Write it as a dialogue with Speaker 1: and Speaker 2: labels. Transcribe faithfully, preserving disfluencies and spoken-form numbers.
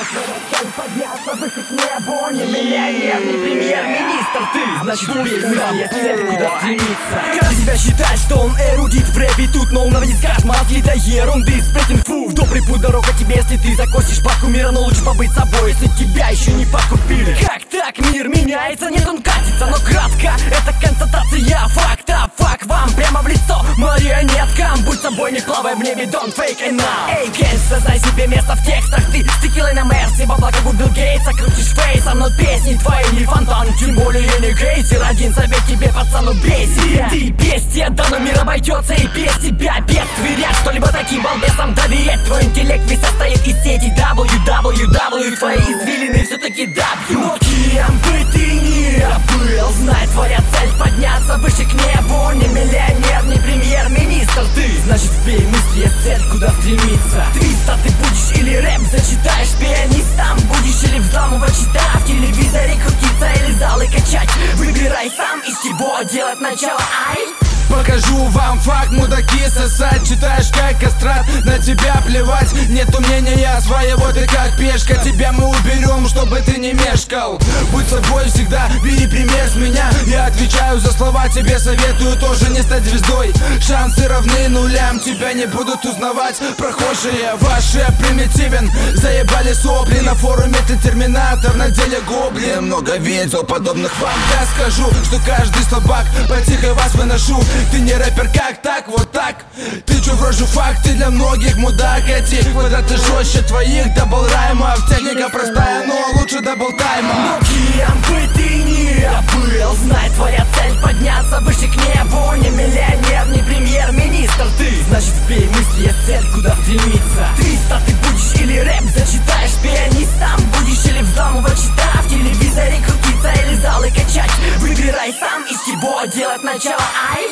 Speaker 1: цель подняться выше к небу. Не миллионер, не премьер-министр, ты, значит убей мысли, цель, куда стремиться. Каждый себя считает, что он эрудит в рэпе. Тут нового не скажешь, мозги до ерунды. Сплетен, фу, в добрый путь дорога тебе, если ты закосишь паку мира. Но лучше побыть собой, если тебя еще не покупили. Как так мир меняется? Нет, он катится, но кратко. Это констатация факта. Фак вам прямо в лицо марионеткам. Будь собой, не плавай в небе, don't fake it now. Эй, геймс, создай себе место в текстах. Ты с текилой на Мерсе, бабла как у Билл Гейтса. Крутишь фейсом, но песни твои не фонтан. Тем более не гейзер. Один совет тебе, пацан, убей себя. Ты бестия, да, но мир обойдется и без тебя. Без тверят, что-либо таким балбесам доверять. Твой интеллект весь состоит из сети дабл ю дабл ю дабл ю. Твои извилины все-таки дабью. Но кем бы ты ни был, знай, твоя цель подняться выше к небу. Не миллионер, не премьер-министр, ты, значит вбей мысли, есть цель, куда стремиться. Твиста ты будешь или рэп зачитаешь пианистом. Будешь или взламывать счета в телевизоре, крутиться или залы качать. Выбирай сам, из чего делать начало, ай.
Speaker 2: Покажу вам факт, мудаки сосать. Читаешь как кастрат, на тебя плевать. Нету мнения своего, ты как пешка. Тебя мы уберем, чтобы ты не мешкал. Будь собой всегда, бери пример с меня. Я отвечаю за слова, тебе советую тоже не стать звездой. Шансы равны нулям, тебя не будут узнавать прохожие. Ваш рэп примитивен, заебали сопли. На форуме ты терминатор, на деле гоблин. Много видел подобных вам. Я скажу, что каждый слабак, потихо вас выношу. Ты не рэпер, как так, вот так. Ты чё, врожу факты для многих мудак. Эти квадраты жестче твоих дабл-раймов. Техника простая, но лучше дабл-тайма.
Speaker 1: Но кем бы ты ни был, знай, твоя цель подняться выше к небу. Не миллионер, не премьер-министр, ты, значит вбей мысли, есть цель, куда стремиться. Триста ты будешь или рэп зачитаешь пианистом. Будешь или взламывать счета в телевизоре, крутиться или залы качать. Выбирай сам, из чего делать начало, ай.